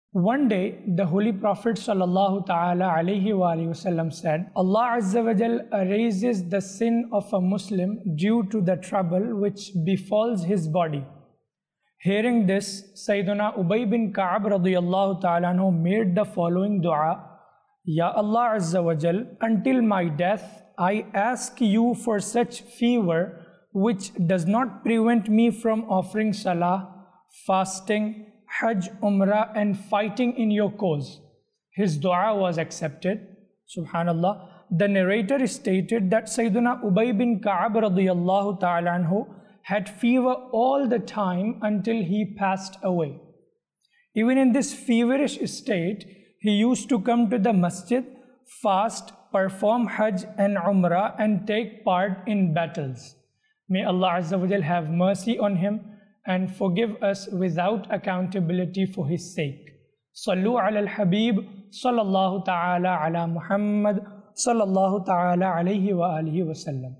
One day, the Holy Prophet sallallahu ta'ala alayhi wa wasallam said, Allah Azza wa Jal erases the sin of a Muslim due to the trouble which befalls his body. Hearing this, Sayyiduna Ubay bin Ka'ab radiyallahu ta'ala anhu made the following dua: Ya Allah Azza wa Jal, until my death, I ask you for such fever which does not prevent me from offering salah, fasting, Hajj, Umrah and fighting in your cause. His dua was accepted. Subhanallah. The narrator stated that Sayyiduna Ubay bin Ka'ab radiyallahu ta'ala anhu had fever all the time until he passed away. Even in this feverish state, he used to come to the masjid, fast, perform Hajj and Umrah and take part in battles. May Allah Azza wa Jal have mercy on him and forgive us without accountability for his sake. Sallu ala al-Habib sallallahu ta'ala ala Muhammad sallallahu ta'ala alayhi wa alihi wa sallam.